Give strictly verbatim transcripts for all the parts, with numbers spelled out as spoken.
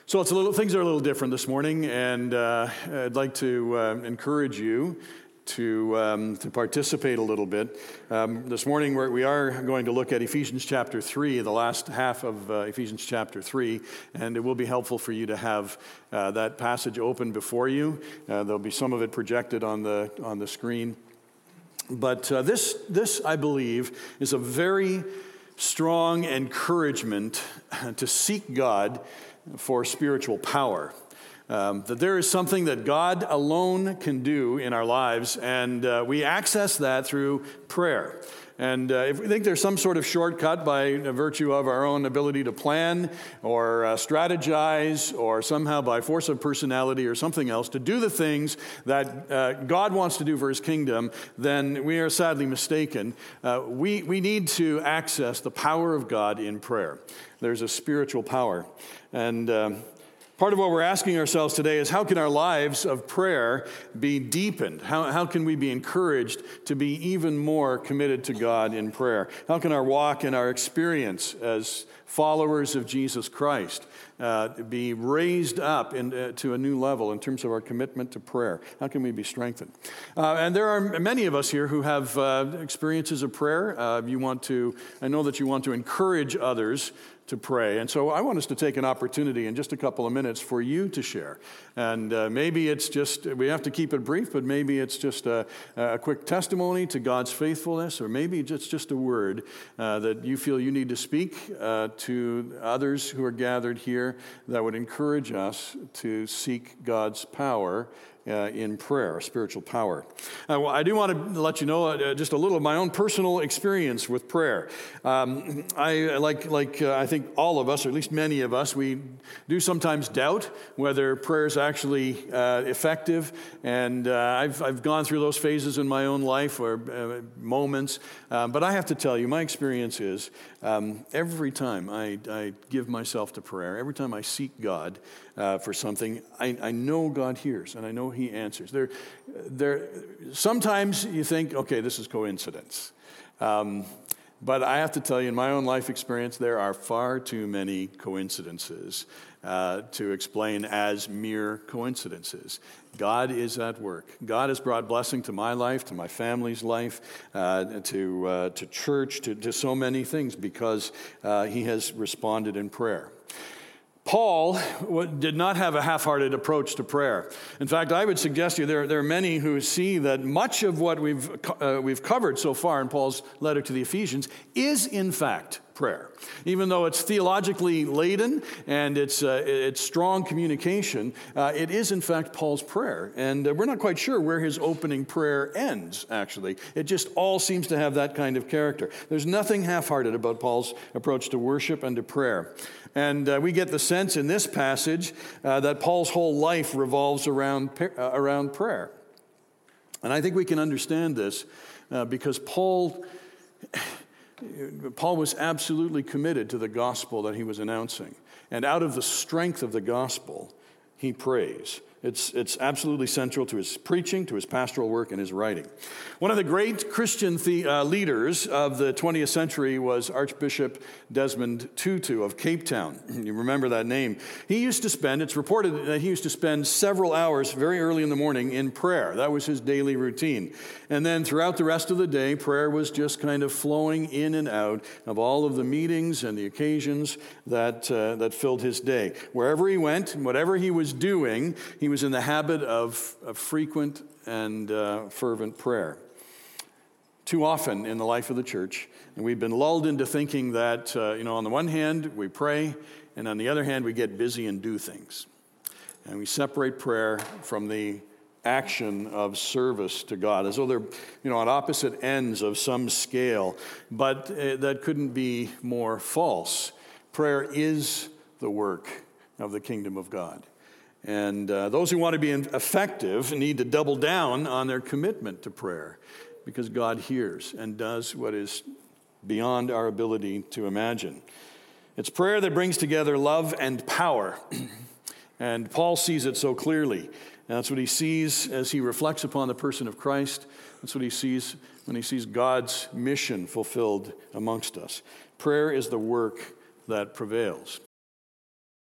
So it's a little, things are a little different this morning, and uh, I'd like to uh, encourage you to um, to participate a little bit. Um, this morning we're, we are going to look at Ephesians chapter three, the last half of uh, Ephesians chapter three, and it will be helpful for you to have uh, that passage open before you. Uh, there'll be some of it projected on the on the screen. But uh, this, this, I believe, is a very strong encouragement to seek God for spiritual power. Um, that there is something that God alone can do in our lives, and uh, we access that through prayer. And uh, if we think there's some sort of shortcut by virtue of our own ability to plan or uh, strategize or somehow by force of personality or something else to do the things that uh, God wants to do for his kingdom, then we are sadly mistaken. Uh, we, we need to access the power of God in prayer. There's a spiritual power. And um, part of what we're asking ourselves today is how can our lives of prayer be deepened? How, how can we be encouraged to be even more committed to God in prayer? How can our walk and our experience as followers of Jesus Christ uh, be raised up in, uh, to a new level in terms of our commitment to prayer? How can we be strengthened? Uh, and there are many of us here who have uh, experiences of prayer. Uh, you want to, I know that you want to encourage others to pray. And so I want us to take an opportunity in just a couple of minutes for you to share. And uh, maybe it's just, we have to keep it brief, but maybe it's just a, a quick testimony to God's faithfulness, or maybe it's just a word uh, that you feel you need to speak uh, to others who are gathered here that would encourage us to seek God's power Uh, in prayer, spiritual power. Uh, well, I do want to let you know uh, just a little of my own personal experience with prayer. Um, I like, like uh, I think all of us, or at least many of us, we do sometimes doubt whether prayer is actually uh, effective. And uh, I've I've gone through those phases in my own life, or uh, moments. Um, but I have to tell you, my experience is um, every time I, I give myself to prayer, every time I seek God uh, for something, I, I know God hears, and I know He answers. There, there. Sometimes you think, okay, this is coincidence. Um, but I have to tell you, in my own life experience, there are far too many coincidences uh, to explain as mere coincidences. God is at work. God has brought blessing to my life, to my family's life, uh, to uh, to church, to, to so many things because uh, He has responded in prayer. Paul did not have a half-hearted approach to prayer. In fact, I would suggest to you there, there are many who see that much of what we've uh, we've covered so far in Paul's letter to the Ephesians is, in fact, prayer. Even though it's theologically laden and it's uh, it's strong communication, uh, it is, in fact, Paul's prayer. And uh, we're not quite sure where his opening prayer ends, actually. It just all seems to have that kind of character. There's nothing half-hearted about Paul's approach to worship and to prayer. And uh, we get the sense in this passage uh, that Paul's whole life revolves around, uh, around prayer. And I think we can understand this uh, because Paul, Paul was absolutely committed to the gospel that he was announcing. And out of the strength of the gospel, he prays. It's, it's absolutely central to his preaching, to his pastoral work, and his writing. One of the great Christian the, uh, leaders of the twentieth century was Archbishop Desmond Tutu of Cape Town. You remember that name. He used to spend, it's reported that he used to spend several hours very early in the morning in prayer. That was his daily routine. And then throughout the rest of the day, prayer was just kind of flowing in and out of all of the meetings and the occasions that, uh, that filled his day. Wherever he went, whatever he was doing, he was in the habit of, of frequent and uh, fervent prayer. Too often in the life of the church, and we've been lulled into thinking that, uh, you know, on the one hand, we pray, and on the other hand, we get busy and do things. And we separate prayer from the action of service to God, as though they're, you know, on opposite ends of some scale. But uh, that couldn't be more false. Prayer is the work of the kingdom of God. And uh, those who want to be effective need to double down on their commitment to prayer, because God hears and does what is beyond our ability to imagine. It's prayer that brings together love and power. And Paul sees it so clearly. And that's what he sees as he reflects upon the person of Christ. That's what he sees when he sees God's mission fulfilled amongst us. Prayer is the work that prevails.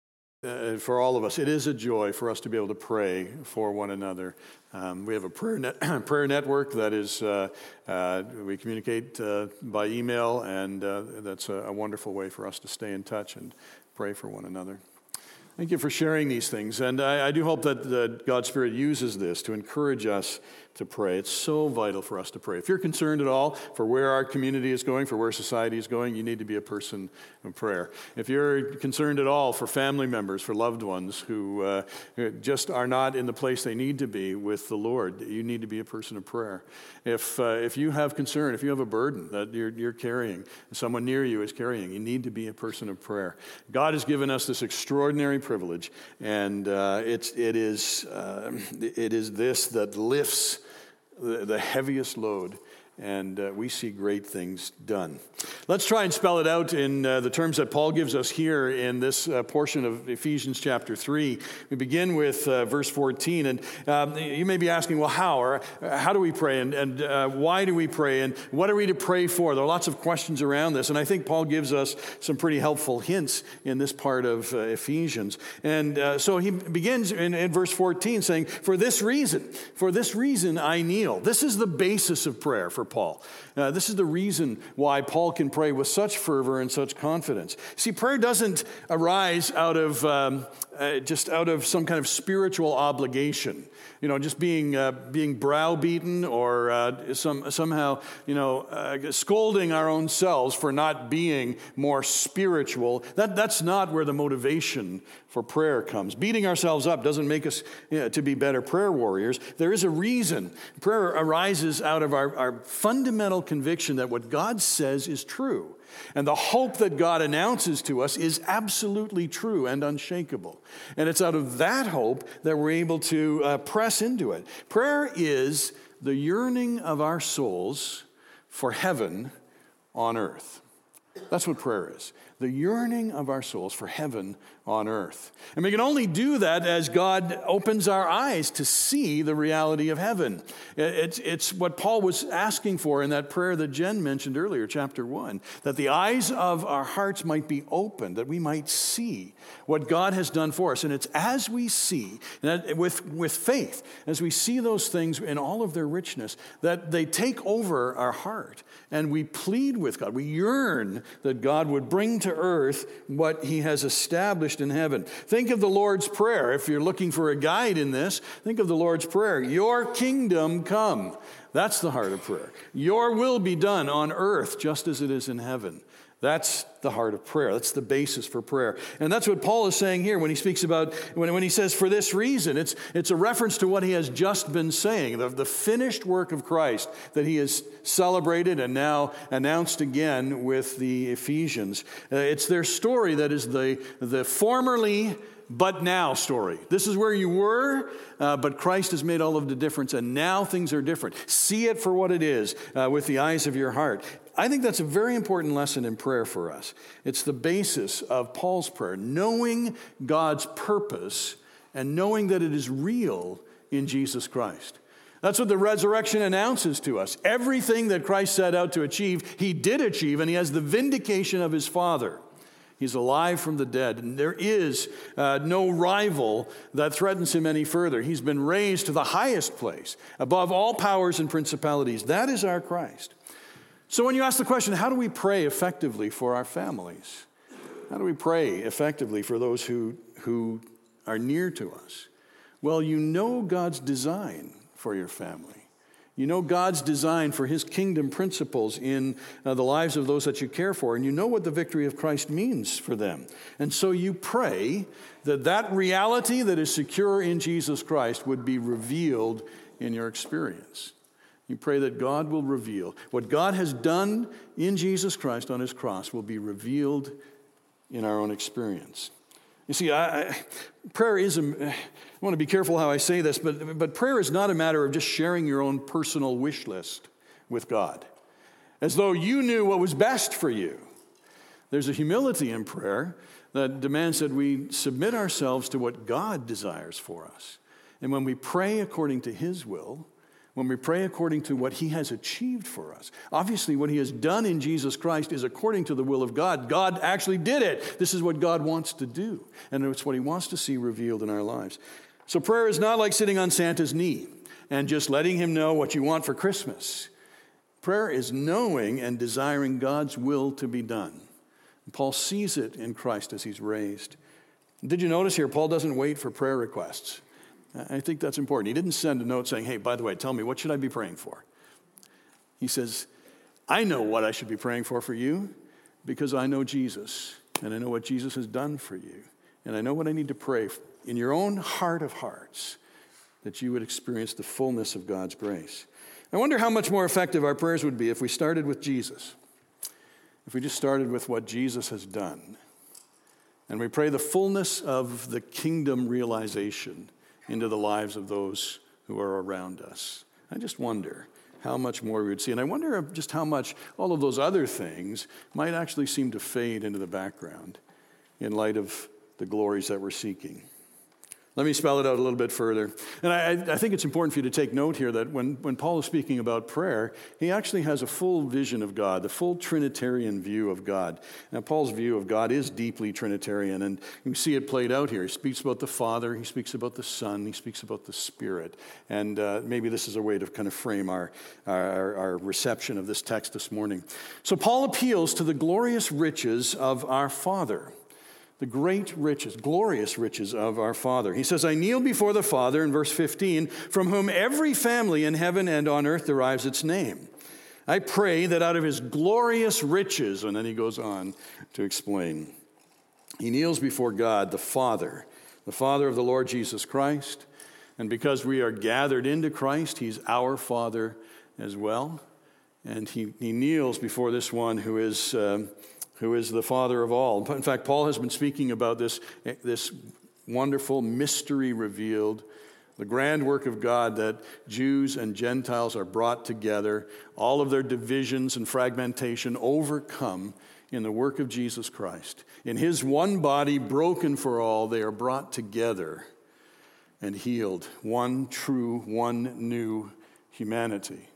uh, for all of us, it is a joy for us to be able to pray for one another. Um, we have a prayer net, prayer network that is, uh, uh, we communicate uh, by email, and uh, that's a, a wonderful way for us to stay in touch and pray for one another. Thank you for sharing these things, and I, I do hope that, that God's Spirit uses this to encourage us to pray. It's so vital for us to pray. If you're concerned at all for where our community is going, for where society is going, you need to be a person of prayer. If you're concerned at all for family members, for loved ones who uh, just are not in the place they need to be with the Lord, you need to be a person of prayer. If uh, if you have concern, if you have a burden that you're, you're carrying, someone near you is carrying, you need to be a person of prayer. God has given us this extraordinary privilege, and uh, it's it is uh, it is this that lifts the, the heaviest load, and uh, we see great things done. Let's try and spell it out in uh, the terms that Paul gives us here in this uh, portion of Ephesians chapter three. We begin with uh, verse fourteen, and um, you may be asking, well, how? Or uh, how do we pray, and, and uh, why do we pray, and what are we to pray for? There are lots of questions around this, and I think Paul gives us some pretty helpful hints in this part of uh, Ephesians. And uh, so he begins in, in verse fourteen saying, for this reason, for this reason I kneel. This is the basis of prayer for Paul. Uh, this is the reason why Paul can pray with such fervor and such confidence. See, prayer doesn't arise out of um, uh, just out of some kind of spiritual obligation. You know, just being uh, being browbeaten or uh, some somehow, you know, uh, scolding our own selves for not being more spiritual. That that's not where the motivation for prayer comes. Beating ourselves up doesn't make us you know, to be better prayer warriors. There is a reason. Prayer arises out of our, our fundamental conviction that what God says is true. And the hope that God announces to us is absolutely true and unshakable. And it's out of that hope that we're able to uh, press into it. Prayer is the yearning of our souls for heaven on earth. That's what prayer is. The yearning of our souls for heaven on earth. And we can only do that as God opens our eyes to see the reality of heaven. It's, it's what Paul was asking for in that prayer that Jen mentioned earlier, chapter one, that the eyes of our hearts might be opened, that we might see what God has done for us. And it's as we see, that with, with faith, as we see those things in all of their richness, that they take over our heart, and we plead with God. We yearn that God would bring to earth what he has established in heaven. Think of the Lord's Prayer. If you're looking for a guide in this, think of the Lord's Prayer. Your kingdom come. That's the heart of prayer. Your will be done on earth just as it is in heaven. That's the heart of prayer. That's the basis for prayer. And that's what Paul is saying here when he speaks about, when, when he says, for this reason, it's, it's a reference to what he has just been saying, the, the finished work of Christ that he has celebrated and now announced again with the Ephesians. Uh, it's their story that is the, the formerly but now story. This is where you were, uh, but Christ has made all of the difference, and now things are different. See it for what it is uh, with the eyes of your heart. I think that's a very important lesson in prayer for us. It's the basis of Paul's prayer, knowing God's purpose and knowing that it is real in Jesus Christ. That's what the resurrection announces to us. Everything that Christ set out to achieve, he did achieve, and he has the vindication of his Father. He's alive from the dead, and there is uh, no rival that threatens him any further. He's been raised to the highest place, above all powers and principalities. That is our Christ. So when you ask the question, how do we pray effectively for our families? How do we pray effectively for those who, who are near to us? Well, you know God's design for your family. You know God's design for his kingdom principles in uh, the lives of those that you care for, and you know what the victory of Christ means for them. And so you pray that that reality that is secure in Jesus Christ would be revealed in your experience. You pray that God will reveal. What God has done in Jesus Christ on his cross will be revealed in our own experience. You see, I, I, prayer is, a, I want to be careful how I say this, but, but prayer is not a matter of just sharing your own personal wish list with God, as though you knew what was best for you. There's a humility in prayer that demands that we submit ourselves to what God desires for us. And when we pray according to his will, when we pray according to what he has achieved for us. Obviously, what he has done in Jesus Christ is according to the will of God. God actually did it. This is what God wants to do, and it's what he wants to see revealed in our lives. So prayer is not like sitting on Santa's knee and just letting him know what you want for Christmas. Prayer is knowing and desiring God's will to be done. And Paul sees it in Christ as he's raised. Did you notice here, Paul doesn't wait for prayer requests. I think that's important. He didn't send a note saying, hey, by the way, tell me, what should I be praying for? He says, I know what I should be praying for for you because I know Jesus, and I know what Jesus has done for you, and I know what I need to pray in your own heart of hearts, that you would experience the fullness of God's grace. I wonder how much more effective our prayers would be if we started with Jesus, if we just started with what Jesus has done, and we pray the fullness of the kingdom realization into the lives of those who are around us. I just wonder how much more we would see. And I wonder just how much all of those other things might actually seem to fade into the background in light of the glories that we're seeking. Let me spell it out a little bit further. And I, I think it's important for you to take note here that when, when Paul is speaking about prayer, he actually has a full vision of God, the full Trinitarian view of God. Now, Paul's view of God is deeply Trinitarian, and you see it played out here. He speaks about the Father, he speaks about the Son, he speaks about the Spirit. And uh, maybe this is a way to kind of frame our, our, our reception of this text this morning. So Paul appeals to the glorious riches of our Father. The great riches, glorious riches of our Father. He says, I kneel before the Father, in verse fifteen, from whom every family in heaven and on earth derives its name. I pray that out of his glorious riches, and then he goes on to explain. He kneels before God, the Father, the Father of the Lord Jesus Christ. And because we are gathered into Christ, he's our Father as well. And he, he kneels before this one who is... Um, who is the Father of all. In fact, Paul has been speaking about this, this wonderful mystery revealed, the grand work of God that Jews and Gentiles are brought together, all of their divisions and fragmentation overcome in the work of Jesus Christ. In his one body, broken for all, they are brought together and healed. One true, one new humanity.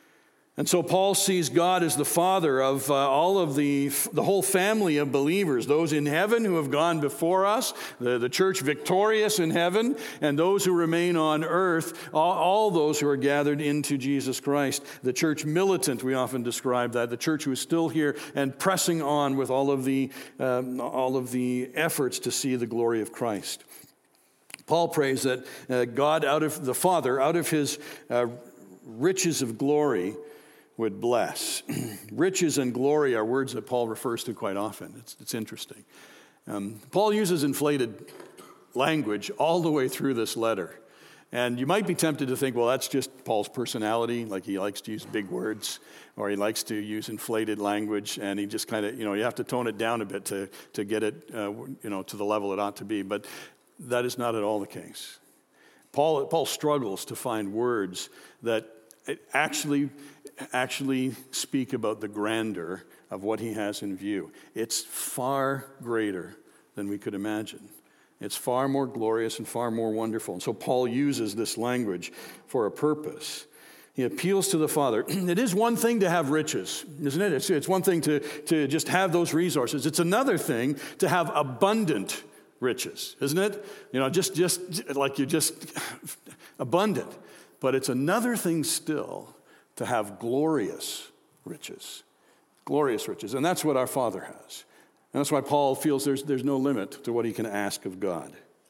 And so Paul sees God as the Father of uh, all of the, the whole family of believers, those in heaven who have gone before us, the, the church victorious in heaven, and those who remain on earth, all, all those who are gathered into Jesus Christ. The church militant, we often describe that, the church who is still here and pressing on with all of the, um, all of the efforts to see the glory of Christ. Paul prays that uh, God, out of the Father, out of his uh, riches of glory, would bless. Riches and glory are words that Paul refers to quite often. It's, it's interesting. Um, Paul uses inflated language all the way through this letter. And you might be tempted to think, well, that's just Paul's personality, like he likes to use big words, or he likes to use inflated language, and he just kind of, you know, you have to tone it down a bit to, to get it, uh, you know, to the level it ought to be. But that is not at all the case. Paul, Paul struggles to find words that actually... actually speak about the grandeur of what he has in view. It's far greater than we could imagine. It's far more glorious and far more wonderful. And so Paul uses this language for a purpose. He appeals to the Father. It is one thing to have riches, isn't it? It's, it's one thing to, to just have those resources. It's another thing to have abundant riches, isn't it? You know, just, just like you're just abundant. But it's another thing still to have glorious riches, glorious riches. And that's what our Father has. And that's why Paul feels there's, there's no limit to what he can ask of God.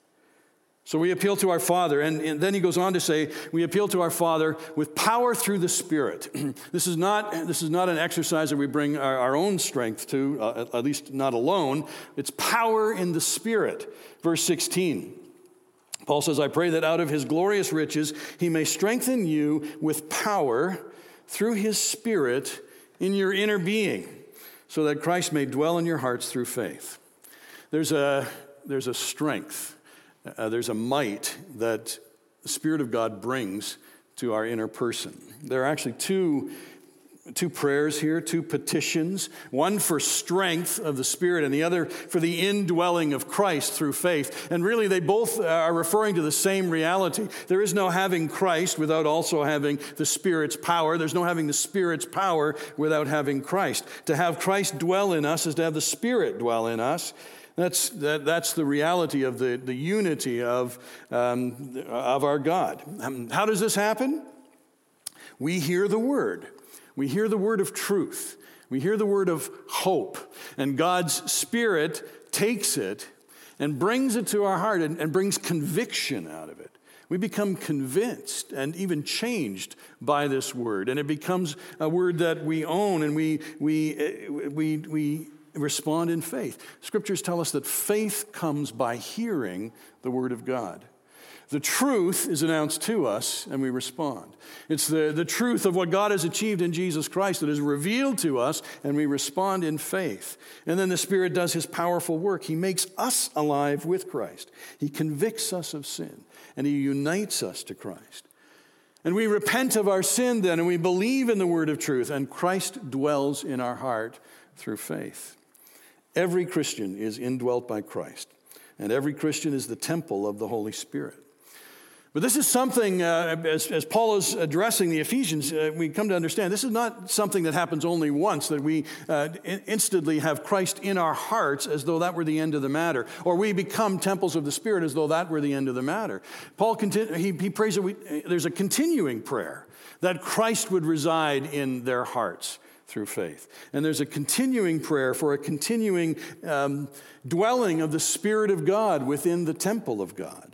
So we appeal to our Father, and, and then he goes on to say, we appeal to our Father with power through the Spirit. This is not, this is not an exercise that we bring our, our own strength to, uh, at least not alone. It's power in the Spirit. Verse sixteen. Paul says, I pray that out of his glorious riches he may strengthen you with power through his Spirit in your inner being, so that Christ may dwell in your hearts through faith. There's a, there's a strength, uh, there's a might that the Spirit of God brings to our inner person. There are actually two two prayers here, two petitions, one for strength of the Spirit and the other for the indwelling of Christ through faith. And really, they both are referring to the same reality. There is no having Christ without also having the Spirit's power. There's no having the Spirit's power without having Christ. To have Christ dwell in us is to have the Spirit dwell in us. That's, that, that's the reality of the, the unity of, um, of our God. Um, how does this happen? We hear the Word. We hear the word of truth. We hear the word of hope. And God's Spirit takes it and brings it to our heart and, and brings conviction out of it. We become convinced and even changed by this word. And it becomes a word that we own, and we, we, we, we respond in faith. Scriptures tell us that faith comes by hearing the word of God. The truth is announced to us, and we respond. It's the, the truth of what God has achieved in Jesus Christ that is revealed to us, and we respond in faith. And then the Spirit does his powerful work. He makes us alive with Christ. He convicts us of sin, and he unites us to Christ. And we repent of our sin then, and we believe in the word of truth, and Christ dwells in our heart through faith. Every Christian is indwelt by Christ, and every Christian is the temple of the Holy Spirit. But this is something, uh, as, as Paul is addressing the Ephesians, uh, we come to understand this is not something that happens only once, that we uh, in- instantly have Christ in our hearts as though that were the end of the matter, or we become temples of the Spirit as though that were the end of the matter. Paul, continu- he, he prays that we, there's a continuing prayer that Christ would reside in their hearts through faith. And there's a continuing prayer for a continuing um, dwelling of the Spirit of God within the temple of God.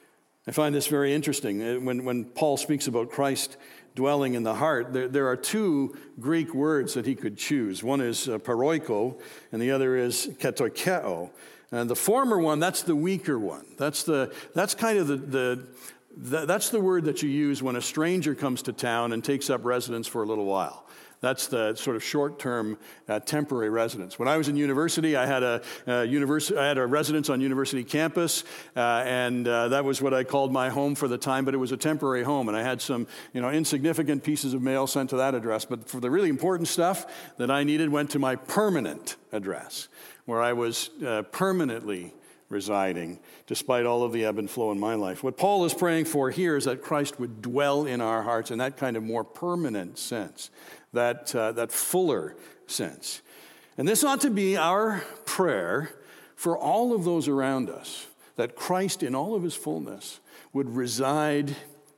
I find this very interesting. When, when Paul speaks about Christ dwelling in the heart, there, there are two Greek words that he could choose. One is uh, paroiko, and the other is ketoikeo. And the former one, that's the weaker one. That's the that's kind of the, the, the that's the word that you use when a stranger comes to town and takes up residence for a little while. That's the sort of short-term, uh, temporary residence. When I was in university, I had a, a university, I had a residence on university campus, uh, and uh, that was what I called my home for the time. But it was a temporary home, and I had some, you know, insignificant pieces of mail sent to that address. But for the really important stuff that I needed, went to my permanent address, where I was uh, permanently residing, despite all of the ebb and flow in my life. What Paul is praying for here is that Christ would dwell in our hearts in that kind of more permanent sense. That, uh, that fuller sense. And this ought to be our prayer for all of those around us, that Christ in all of his fullness would reside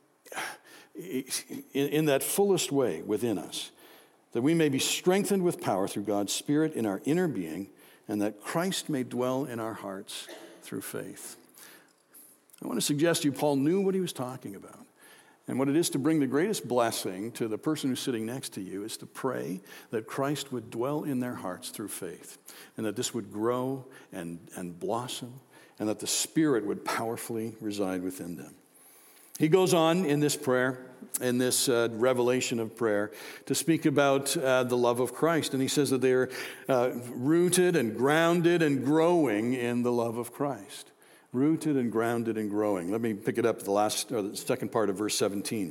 in, in that fullest way within us, that we may be strengthened with power through God's Spirit in our inner being, and that Christ may dwell in our hearts through faith. I want to suggest to you, Paul knew what he was talking about. And what it is to bring the greatest blessing to the person who's sitting next to you is to pray that Christ would dwell in their hearts through faith, and that this would grow and, and blossom, and that the Spirit would powerfully reside within them. He goes on in this prayer, in this uh, revelation of prayer, to speak about uh, the love of Christ. And he says that they're uh, rooted and grounded and growing in the love of Christ. Rooted and grounded and growing. Let me pick it up at the last, or the second part of verse seventeen.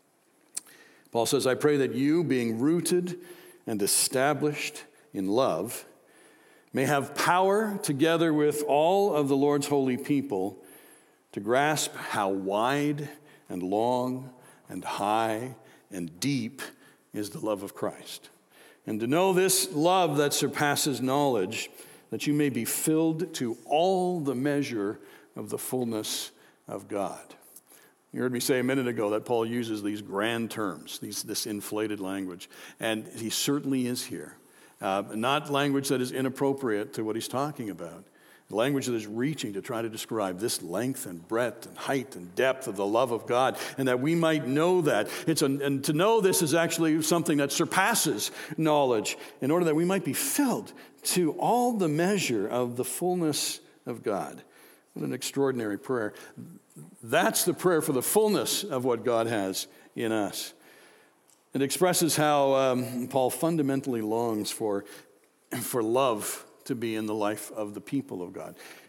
Paul says, I pray that you, being rooted and established in love, may have power together with all of the Lord's holy people to grasp how wide and long and high and deep is the love of Christ. And to know this love that surpasses knowledge, that you may be filled to all the measure of the fullness of God. You heard me say a minute ago that Paul uses these grand terms, these, this inflated language, and he certainly is here. Uh, not language that is inappropriate to what he's talking about. Language that is reaching to try to describe this length and breadth and height and depth of the love of God, and that we might know that. It's a, and to know this is actually something that surpasses knowledge, in order that we might be filled to all the measure of the fullness of God. What an extraordinary prayer. That's the prayer for the fullness of what God has in us. It expresses how um, Paul fundamentally longs for, for love to be in the life of the people of God.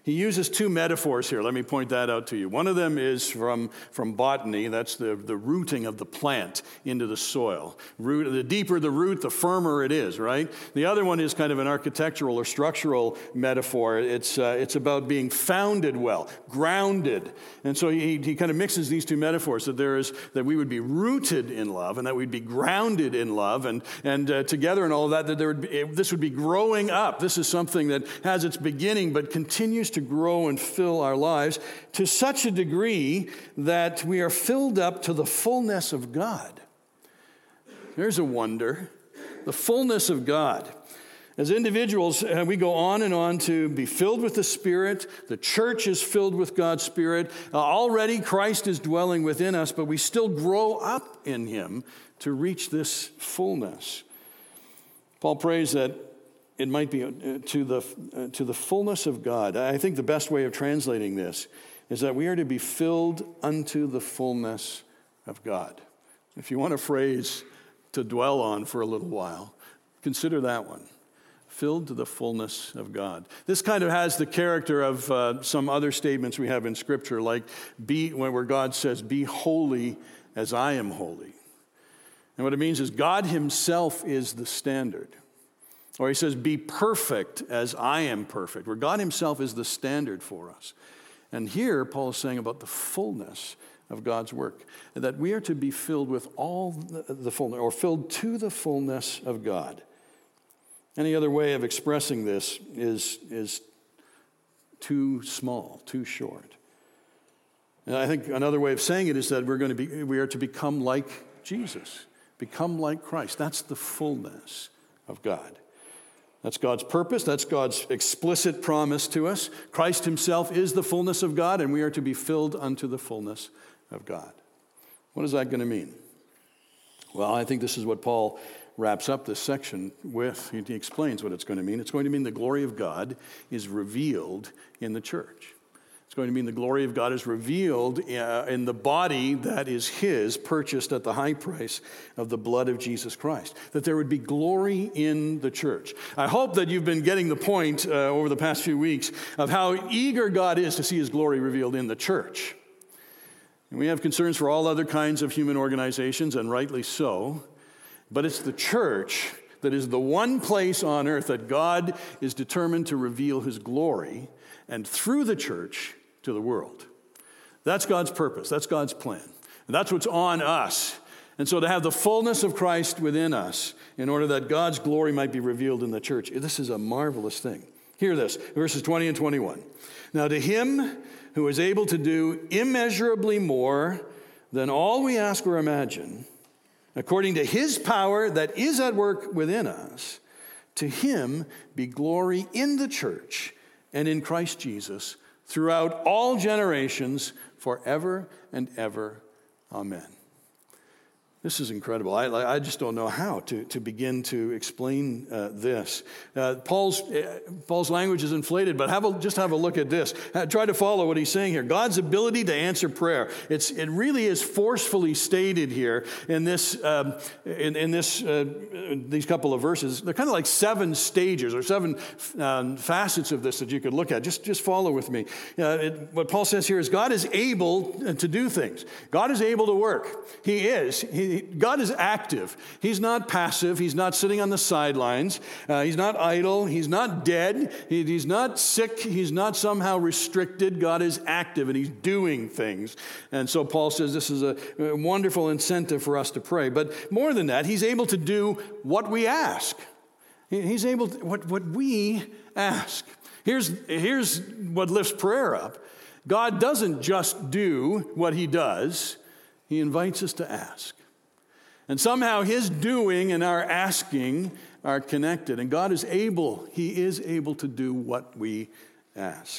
He uses two metaphors here. Let me point that out to you. One of them is from, from botany. That's the, the rooting of the plant into the soil. Root, the deeper the root, the firmer it is, right? The other one is kind of an architectural or structural metaphor. It's, uh, it's about being founded well, grounded. And so he, he kind of mixes these two metaphors, that there is that we would be rooted in love and that we'd be grounded in love, and, and uh, together and all of that, that there would be, this would be growing up. This is something that has its beginning but continues to grow and fill our lives to such a degree that we are filled up to the fullness of God. There's a wonder, the fullness of God. As individuals, uh, we go on and on to be filled with the Spirit. The church is filled with God's Spirit. Uh, already Christ is dwelling within us, but we still grow up in Him to reach this fullness. Paul prays that it might be to the, uh, to the fullness of God. I think the best way of translating this is that we are to be filled unto the fullness of God. If you want a phrase to dwell on for a little while, consider that one. Filled to the fullness of God. This kind of has the character of uh, some other statements we have in Scripture, like be, where God says, "Be holy as I am holy." And what it means is God Himself is the standard. Or he says, "Be perfect as I am perfect," where God Himself is the standard for us. And here, Paul is saying about the fullness of God's work, that we are to be filled with all the, the fullness, or filled to the fullness of God. Any other way of expressing this is, is too small, too short. And I think another way of saying it is that we're going to be, we are to become like Jesus, become like Christ. That's the fullness of God. That's God's purpose. That's God's explicit promise to us. Christ Himself is the fullness of God, and we are to be filled unto the fullness of God. What is that going to mean? Well, I think this is what Paul wraps up this section with. He explains what it's going to mean. It's going to mean the glory of God is revealed in the church. It's going to mean the glory of God is revealed in the body that is His, purchased at the high price of the blood of Jesus Christ. That there would be glory in the church. I hope that you've been getting the point uh, over the past few weeks of how eager God is to see His glory revealed in the church. And we have concerns for all other kinds of human organizations, and rightly so. But it's the church that is the one place on earth that God is determined to reveal His glory, and through the church, to the world. That's God's purpose. That's God's plan. And that's what's on us. And so to have the fullness of Christ within us in order that God's glory might be revealed in the church, this is a marvelous thing. Hear this, verses twenty and twenty-one. "Now to Him who is able to do immeasurably more than all we ask or imagine, according to His power that is at work within us, to Him be glory in the church and in Christ Jesus throughout all generations, forever and ever. Amen." This is incredible. I, I just don't know how to, to begin to explain uh, this. Uh, Paul's, uh, Paul's language is inflated, but have a, just have a look at this. Uh, try to follow what he's saying here. God's ability to answer prayer. It's, it really is forcefully stated here in this, um, in, in this, uh, these couple of verses. They're kind of like seven stages or seven um, facets of this that you could look at. Just, just follow with me. Uh, it, what Paul says here is God is able to do things. God is able to work. He is. He, God is active. He's not passive. He's not sitting on the sidelines. Uh, he's not idle. He's not dead. He, he's not sick. He's not somehow restricted. God is active and He's doing things. And so Paul says this is a, a wonderful incentive for us to pray. But more than that, He's able to do what we ask. He, he's able to, what, what we ask. Here's, here's what lifts prayer up. God doesn't just do what He does. He invites us to ask. And somehow His doing and our asking are connected. And God is able, He is able to do what we ask.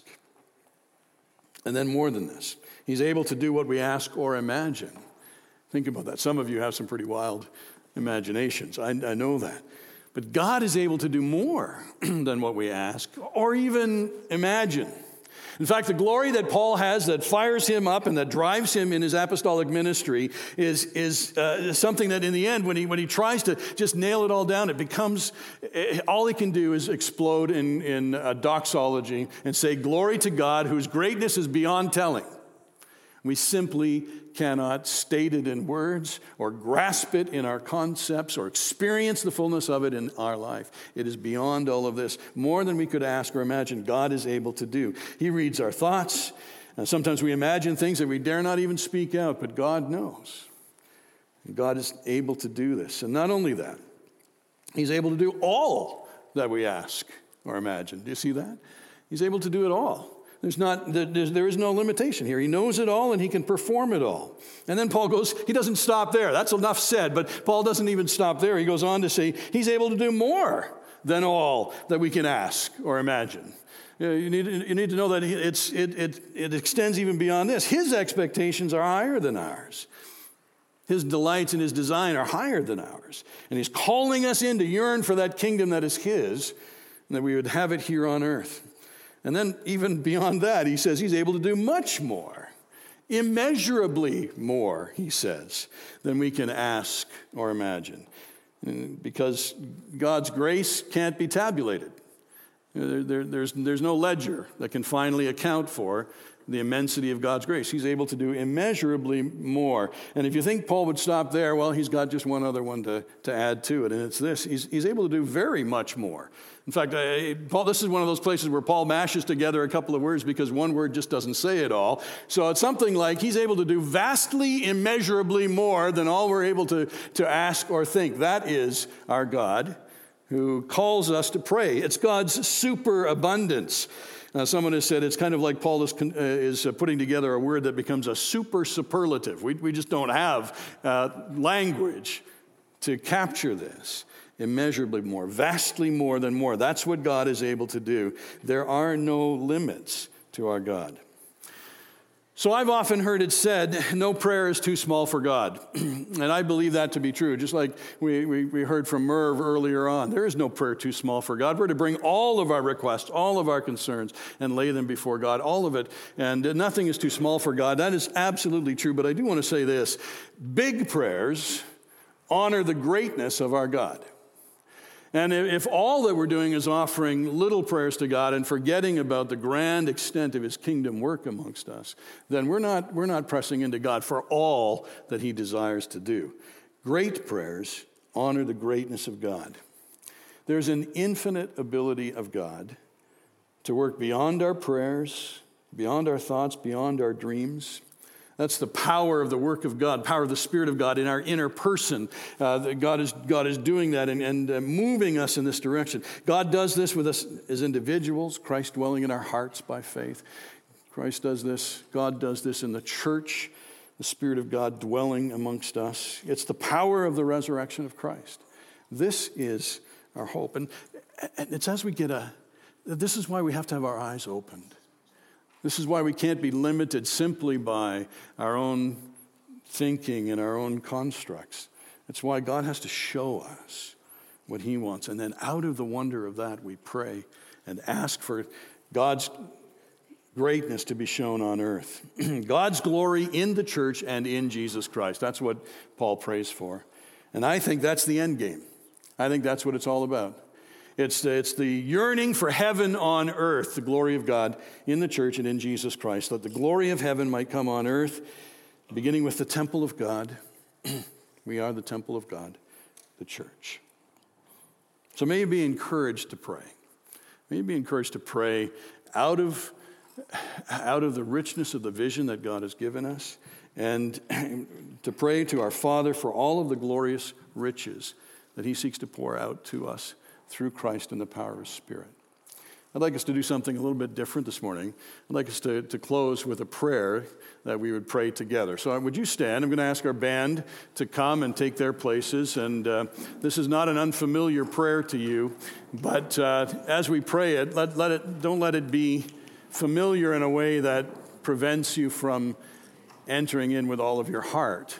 And then more than this, He's able to do what we ask or imagine. Think about that. Some of you have some pretty wild imaginations. I, I know that. But God is able to do more than what we ask or even imagine. In fact, the glory that Paul has that fires him up and that drives him in his apostolic ministry is, is uh, something that in the end, when he, when he tries to just nail it all down, it becomes, all he can do is explode in, in a doxology and say, glory to God whose greatness is beyond telling. We simply cannot state it in words or grasp it in our concepts or experience the fullness of it in our life. It is beyond all of this. More than we could ask or imagine, God is able to do. He reads our thoughts. And sometimes we imagine things that we dare not even speak out, but God knows. And God is able to do this. And not only that, he's able to do all that we ask or imagine. Do you see that? He's able to do it all. There's not, there's, there is no limitation here. He knows it all and he can perform it all. And then Paul goes, he doesn't stop there. That's enough said, but Paul doesn't even stop there. He goes on to say he's able to do more than all that we can ask or imagine. You need, you need to know that it's, it, it, it extends even beyond this. His expectations are higher than ours. His delights and his design are higher than ours. And he's calling us in to yearn for that kingdom that is his, and that we would have it here on earth. And then even beyond that, he says he's able to do much more, immeasurably more, he says, than we can ask or imagine. Because God's grace can't be tabulated. There, there, there's, there's no ledger that can finally account for the immensity of God's grace. He's able to do immeasurably more. And if you think Paul would stop there, well, he's got just one other one to, to add to it, and it's this. He's, he's able to do very much more. In fact, uh, Paul, this is one of those places where Paul mashes together a couple of words because one word just doesn't say it all. So it's something like he's able to do vastly, immeasurably more than all we're able to, to ask or think. That is our God who calls us to pray. It's God's superabundance. Now, someone has said it's kind of like Paul is, uh, is uh, putting together a word that becomes a super superlative. We, we just don't have uh, language to capture this. Immeasurably more, vastly more than more. That's what God is able to do. There are no limits to our God. So I've often heard it said, no prayer is too small for God. And I believe that to be true. Just like we, we, we heard from Merv earlier on, there is no prayer too small for God. We're to bring all of our requests, all of our concerns, and lay them before God, all of it. And nothing is too small for God. That is absolutely true. But I do want to say this. Big prayers honor the greatness of our God. And if all that we're doing is offering little prayers to God and forgetting about the grand extent of his kingdom work amongst us, then we're not, we're not pressing into God for all that he desires to do. Great prayers honor the greatness of God. There's an infinite ability of God to work beyond our prayers, beyond our thoughts, beyond our dreams. That's the power of the work of God, power of the Spirit of God in our inner person. Uh, that God is God is doing that and, and uh, moving us in this direction. God does this with us as individuals, Christ dwelling in our hearts by faith. Christ does this. God does this in the church, the Spirit of God dwelling amongst us. It's the power of the resurrection of Christ. This is our hope. And, and it's as we get a, this is why we have to have our eyes opened. This is why we can't be limited simply by our own thinking and our own constructs. It's why God has to show us what he wants. And then out of the wonder of that, we pray and ask for God's greatness to be shown on earth. God's glory in the church and in Jesus Christ. That's what Paul prays for. And I think that's the end game. I think that's what it's all about. It's the, it's the yearning for heaven on earth, the glory of God in the church and in Jesus Christ. That the glory of heaven might come on earth, beginning with the temple of God. We are the temple of God, the church. So may you be encouraged to pray. May you be encouraged to pray out of, out of the richness of the vision that God has given us, and to pray to our Father for all of the glorious riches that he seeks to pour out to us through Christ and the power of his Spirit. I'd like us to do something a little bit different this morning. I'd like us to, to close with a prayer that we would pray together. So would you stand? I'm going to ask our band to come and take their places. And uh, this is not an unfamiliar prayer to you, but uh, as we pray it, let, let it, don't let it be familiar in a way that prevents you from entering in with all of your heart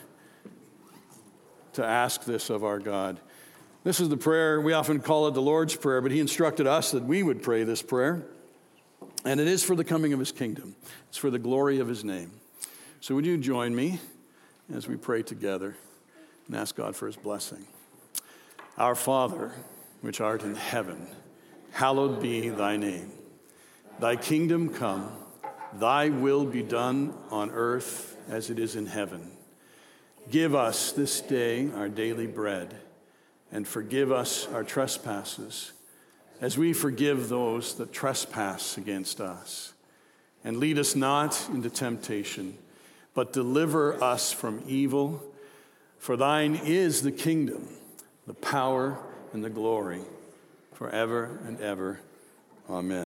to ask this of our God. This is the prayer, we often call it the Lord's Prayer, but he instructed us that we would pray this prayer. And it is for the coming of his kingdom. It's for the glory of his name. So would you join me as we pray together and ask God for his blessing? Our Father, which art in heaven, hallowed be thy name. Thy kingdom come, thy will be done on earth as it is in heaven. Give us this day our daily bread, and forgive us our trespasses, as we forgive those that trespass against us. And lead us not into temptation, but deliver us from evil. For thine is the kingdom, the power, and the glory, forever and ever. Amen.